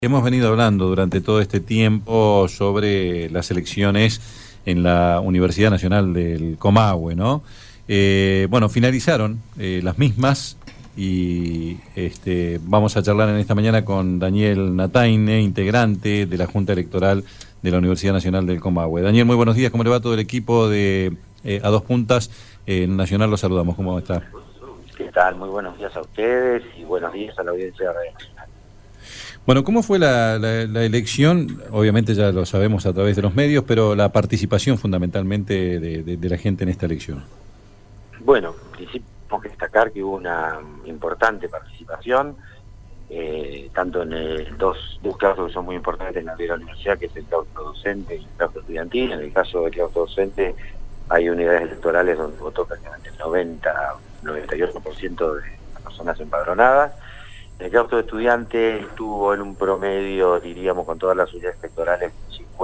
Hemos venido hablando durante todo este tiempo sobre las elecciones en la Universidad Nacional del Comahue, ¿no? Bueno, finalizaron las mismas y vamos a charlar en esta mañana con Daniel Nataine, integrante de la Junta Electoral de la Universidad Nacional del Comahue. Daniel, muy buenos días, ¿cómo le va todo el equipo de A Dos Puntas? Nacional los saludamos, ¿cómo está? ¿Qué tal? Muy buenos días a ustedes y buenos días a la audiencia de Radio Nacional. Bueno, ¿cómo fue la elección? Obviamente ya lo sabemos a través de los medios, pero la participación fundamentalmente de la gente en esta elección. Bueno, en principio tenemos que destacar que hubo una importante participación, tanto en dos claustros que son muy importantes en la vida de la universidad, que es el claustro docente y el claustro estudiantil. En el caso del claustro docente hay unidades electorales donde votó prácticamente el 98% de las personas empadronadas. El claustro de estudiantes tuvo en un promedio, diríamos, con todas las unidades electorales,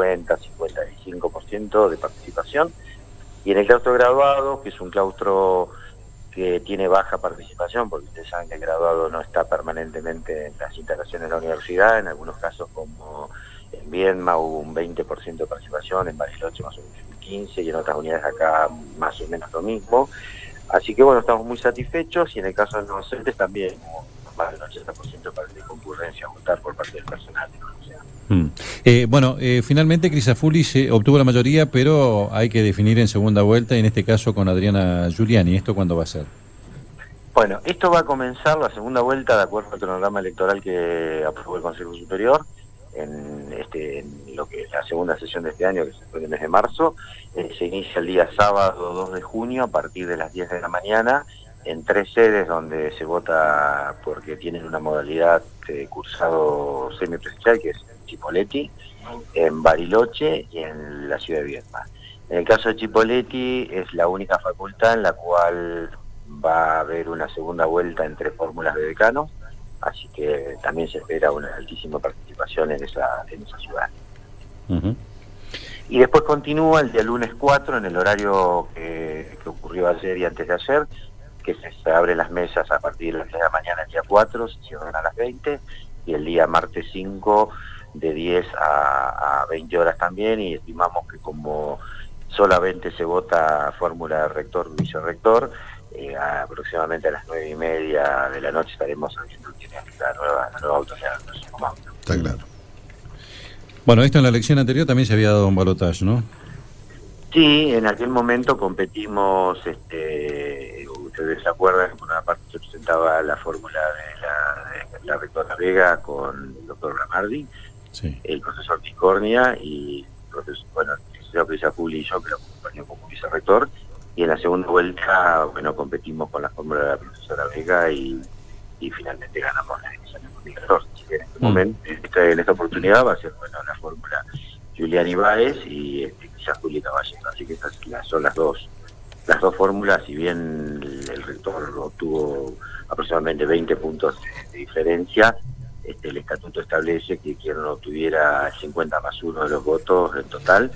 50-55% de participación. Y en el claustro de graduados, que es un claustro que tiene baja participación, porque ustedes saben que el graduado no está permanentemente en las instalaciones de la universidad. En algunos casos, como en Viedma, hubo un 20% de participación, en Bariloche más o menos un 15%, y en otras unidades acá más o menos lo mismo. Así que bueno, estamos muy satisfechos, y en el caso de los docentes también hubo más del 80% de concurrencia a votar por parte del personal de la universidad. Finalmente Crisafulis obtuvo la mayoría, pero hay que definir en segunda vuelta, y en este caso con Adriana Giuliani. ¿Esto cuándo va a ser? Bueno, esto va a comenzar la segunda vuelta de acuerdo al cronograma electoral que aprobó el Consejo Superior en lo que es la segunda sesión de este año, que se fue en el mes de marzo. Se inicia el día sábado 2 de junio a partir de las 10 de la mañana en 3 sedes donde se vota porque tienen una modalidad de cursado semipresencial, que es en Chipoleti, en Bariloche y en la ciudad de Viedma. En el caso de Chipoleti es la única facultad en la cual va a haber una segunda vuelta en 3 fórmulas de decano, así que también se espera una altísima participación en esa ciudad. Uh-huh. Y después continúa el día lunes 4 en el horario que ocurrió ayer y antes de ayer, que se abren las mesas a partir de las 10 de la mañana el día 4, se cierran a las 20, y el día martes 5 de 10 a 20 horas también, y estimamos que como solamente se vota fórmula de rector y vicerrector, aproximadamente a las 9:30 de la noche estaremos viendo quién es la nueva autoridad. Está claro. Bueno, esto en la elección anterior también se había dado un balotaje, ¿no? Sí, en aquel momento competimos, ustedes se acuerdan que por una parte se presentaba la fórmula de la rectora Vega con el doctor Ramardi, sí, el profesor Tiscornia y el profesor Crisafulis y yo, que lo acompañó como vicerrector, y en la segunda vuelta, bueno, competimos con la fórmula de la profesora Vega y finalmente ganamos la elección de rector. Así que en este momento, en esta oportunidad va a ser, bueno, la fórmula Giuliani Báez y quizás Juli Caballero. Así que estas son las dos fórmulas. Si bien el rector obtuvo aproximadamente 20 puntos de diferencia, el estatuto establece que quien no tuviera 50+1 de los votos en total,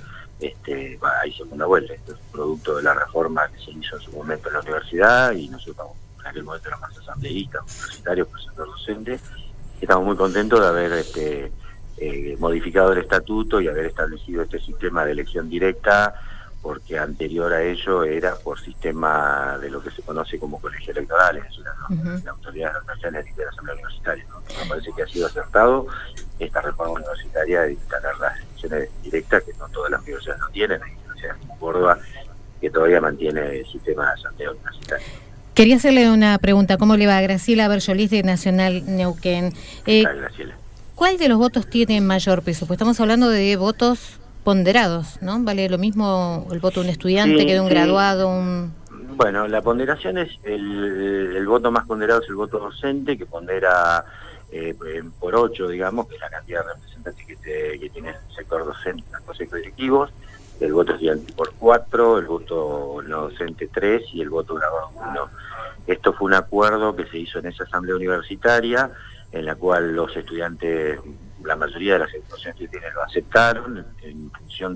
hay segunda vuelta. Esto es producto de la reforma que se hizo en su momento en la universidad, y nosotros en aquel momento éramos asambleístas, universitarios, profesores docentes. Estamos muy contentos de haber modificado el estatuto y haber establecido este sistema de elección directa, porque anterior a ello era por sistema de lo que se conoce como colegio electoral, es decir, la autoridad nacional de la Asamblea Universitaria, ¿no? Me parece que ha sido acertado esta reforma universitaria de instalar las elecciones directas, que no todas las universidades lo tienen. Hay universidades como Córdoba que todavía mantiene el sistema de asamblea universitaria. Quería hacerle una pregunta. ¿Cómo le va? Graciela Berjolis, de Nacional Neuquén. Graciela. ¿Cuál de los votos tiene mayor peso? Pues estamos hablando de votos ponderados, ¿no? ¿Vale lo mismo el voto de un estudiante que de un graduado? Bueno, la ponderación es el voto más ponderado es el voto docente, que pondera por 8, digamos, que es la cantidad de representantes que tiene el sector docente en los consejos directivos. El voto estudiantil por 4, el voto no docente 3 y el voto graduado 1. Esto fue un acuerdo que se hizo en esa asamblea universitaria, en la cual los estudiantes, la mayoría de las instituciones que tienen, lo aceptaron en función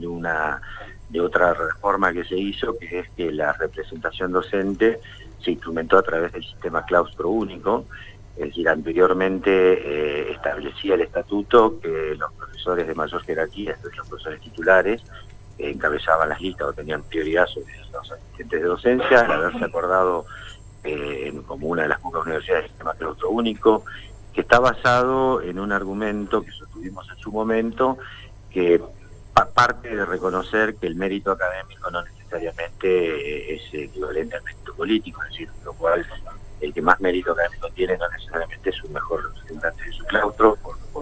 de otra reforma que se hizo, que es que la representación docente se instrumentó a través del sistema claustro único, Es decir, anteriormente establecía el estatuto que los profesores de mayor jerarquía, los profesores titulares, encabezaban las listas o tenían prioridad sobre los asistentes de docencia, al haberse acordado como una de las pocas universidades del sistema claustro único, que está basado en un argumento que sostuvimos en su momento, que parte de reconocer que el mérito académico no necesariamente es equivalente al mérito político, es decir, lo cual el que más mérito académico tiene no necesariamente es un mejor representante de su claustro,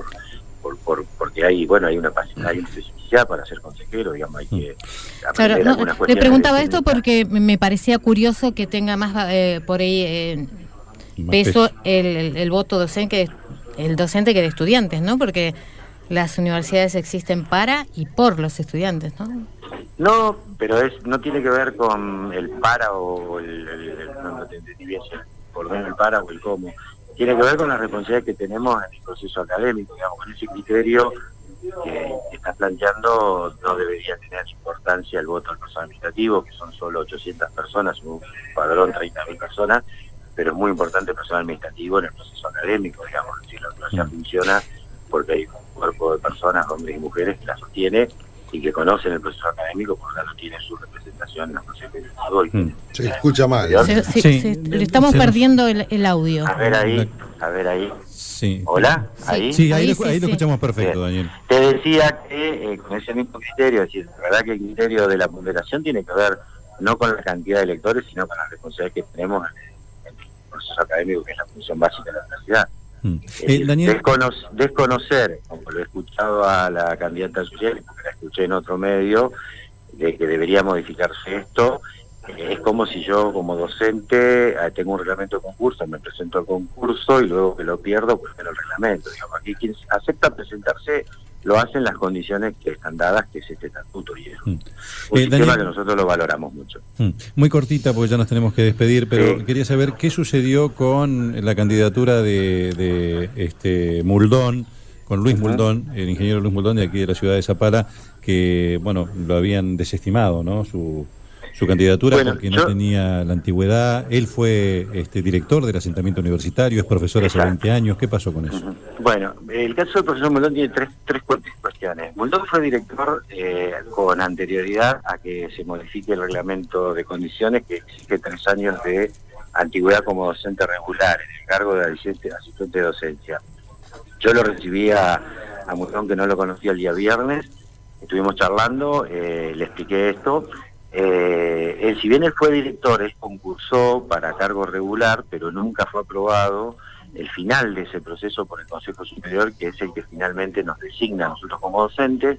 porque hay una especificidad para ser consejero, digamos, hay que aprender algunas cuestiones. Le preguntaba esto porque me parecía curioso que tenga más por ahí peso el voto docente que de estudiantes, ¿no? Porque las universidades existen para y por los estudiantes, ¿no? No, pero no tiene que ver con el para o no te entendí bien, por lo menos el para o el cómo. Tiene que ver con la responsabilidad que tenemos en el proceso académico, digamos, con ese criterio que está planteando. No debería tener importancia el voto al personal administrativo, que son solo 800 personas, un padrón 30.000 personas, pero es muy importante el personal administrativo en el proceso académico, digamos, si la universidad funciona porque hay un cuerpo de personas, hombres y mujeres, que la sostiene y que conocen el proceso académico, por lo tanto tiene su representación en el proceso académico. Se escucha mal. Sí, le estamos perdiendo el audio. A ver ahí. Sí. ¿Hola? ¿Ahí? Sí, ahí lo escuchamos perfecto, Daniel. Te decía que con ese mismo criterio, es decir, la verdad que el criterio de la ponderación tiene que ver no con la cantidad de lectores, sino con la responsabilidad que tenemos en el proceso académico, que es la función básica de la universidad. Daniel, desconocer, como lo he escuchado a la candidata social, porque la escuché en otro medio, de que debería modificarse esto, es como si yo como docente tengo un reglamento de concurso, me presento al concurso y luego que lo pierdo, pues el reglamento. Digamos, aquí quien acepta presentarse lo hace en las condiciones que están dadas, que es este estatuto, y es un sistema Daniel, que nosotros lo valoramos mucho. Muy cortita porque ya nos tenemos que despedir, pero quería saber qué sucedió con la candidatura de Muldón, con Luis Muldón, el ingeniero Luis Muldón de aquí de la ciudad de Zapala, que lo habían desestimado, ¿no? Su candidatura, porque no tenía la antigüedad. Él fue director del asentamiento universitario, es profesor hace 20 años. ¿Qué pasó con eso? Bueno, el caso del profesor Muldón tiene tres cuestiones. Muldón fue director con anterioridad a que se modifique el reglamento de condiciones, que exige 3 años de antigüedad como docente regular en el cargo de asistente de docencia. Yo lo recibí a Muldón, que no lo conocía, el día viernes. Estuvimos charlando, le expliqué esto. Si bien él fue director, él concursó para cargo regular, pero nunca fue aprobado el final de ese proceso por el Consejo Superior, que es el que finalmente nos designa a nosotros como docentes.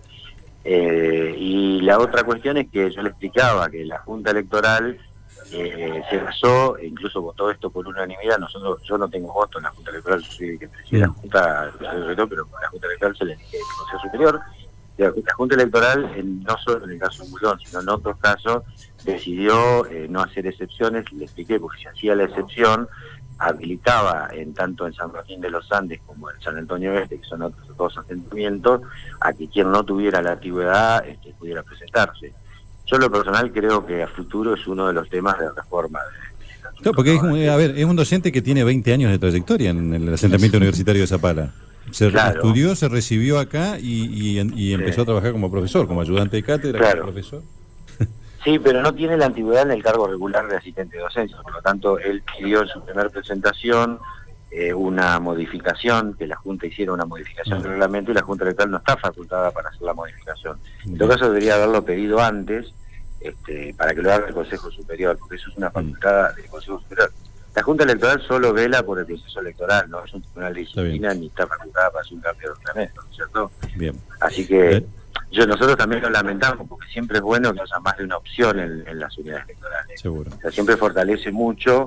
Y la otra cuestión es que yo le explicaba que la Junta Electoral se basó, e incluso votó esto por unanimidad. Yo no tengo voto en la Junta Electoral, yo soy el que preside la Junta, pero la Junta Electoral se le elige el Consejo Superior. La Junta Electoral, no solo en el caso de Muldón, sino en otros casos, decidió no hacer excepciones. Le expliqué, porque si hacía la excepción, habilitaba tanto en San Martín de los Andes como en San Antonio Este, que son otros 2 asentamientos, a que quien no tuviera la antigüedad pudiera presentarse. Yo, en lo personal, creo que a futuro es uno de los temas de reforma. Claro, porque es un docente que tiene 20 años de trayectoria en el asentamiento universitario de Zapala. Estudió, se recibió acá y empezó a trabajar como profesor, como ayudante de cátedra, como profesor. Sí, pero no tiene la antigüedad en el cargo regular de asistente de docencia, por lo tanto él pidió en su primera presentación una modificación, que la Junta hiciera una modificación del reglamento, y la Junta Electoral no está facultada para hacer la modificación. En todo caso debería haberlo pedido antes, para que lo haga el Consejo Superior, porque eso es una facultad del Consejo Superior. La Junta Electoral solo vela por el proceso electoral, no es un tribunal de disciplina ni está facultada para hacer un cambio de reglamento, ¿no es cierto? Bien. Así que nosotros también lo lamentamos, porque siempre es bueno que haya más de una opción en las unidades electorales. Seguro. O sea, siempre fortalece mucho,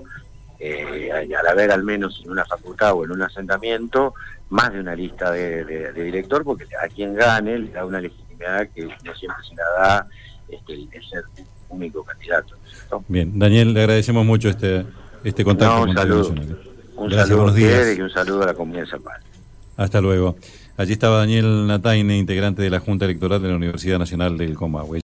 al haber al menos en una facultad o en un asentamiento, más de una lista de director, porque a quien gane le da una legitimidad que no siempre se la da el ser único candidato, ¿no es cierto? Bien, Daniel, le agradecemos mucho este contacto. Un saludo. Un saludo a ustedes y un saludo a la comunidad de Zapala. Hasta luego. Allí estaba Daniel Nataine, integrante de la Junta Electoral de la Universidad Nacional del Comahue.